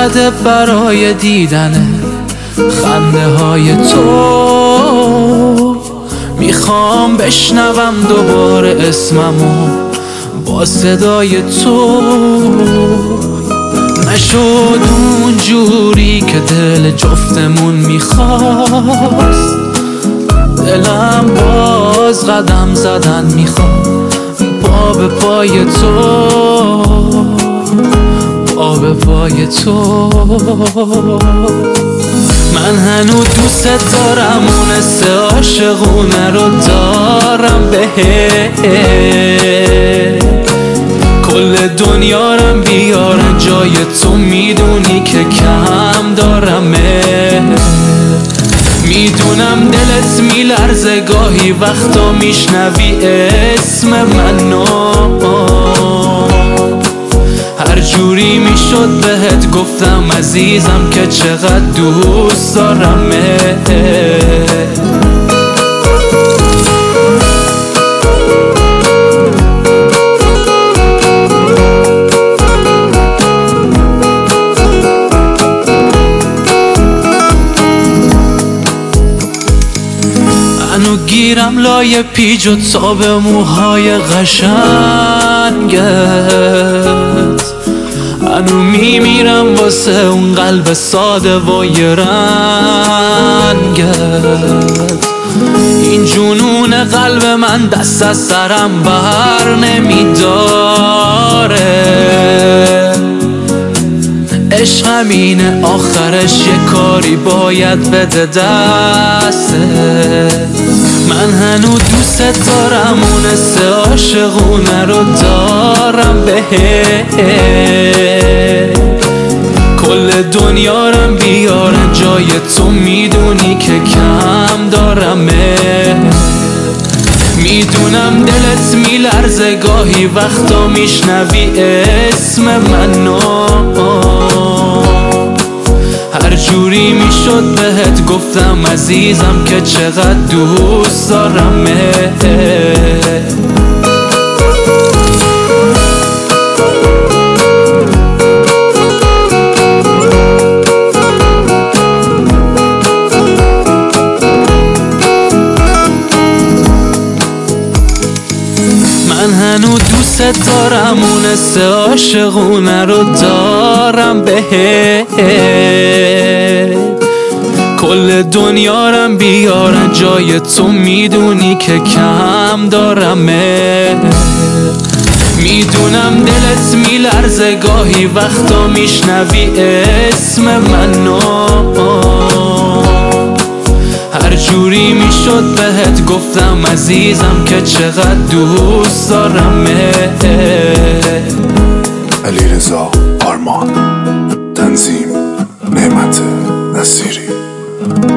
زده برای دیدن خنده های تو. میخوام بشنوم دوباره اسممو با صدای تو. نشد اون جوری که دل جفتمون میخواست، دلم باز قدم زدن میخوام پا به پای تو، پا به پای تو. من هنوز دوست دارم، اون حس عاشقونه رو دارم بهت. کل دنیارم بیارن جای تو، میدونی که کم دارمه. میدونم دلت میلرزه گاهی وقتا میشنوی اسم منو. هر جوری میشد بهت گفتم عزیزم که چقدر دوست دارمه. منو گیرم لای پیج و تاب موهای قشنگت. منو میمیرم واسه اون قلب ساده و یه رنگت. این جنون قلب من دست از سرم بر نمیداره. عشق همینه آخرش یه کاری باید بده دسته. من هنوز دوست دارم، اون حس عاشقونه رو دارم بهت. کل دنیارم بیارن جای تو، میدونی که کم دارمه. میدونم دلت میلرزه گاهی وقتا میشنوی اسم منو. هر جوری میشد بهت گفتم عزیزم که چقدر دوست دارمه. من هنوز دوست دارم، اون حس عاشقونه رو دارم بهت. کل دنیارم بیارن جای تو، میدونی که کم دارمه. میدونم دلت میلرزه گاهی وقتا میشنوی اسم منو. هر جوری میشد بهت گفتم عزیزم که چقدر دوست دارمه. علیرضا آرمان، تنظیم نعمت نصیری.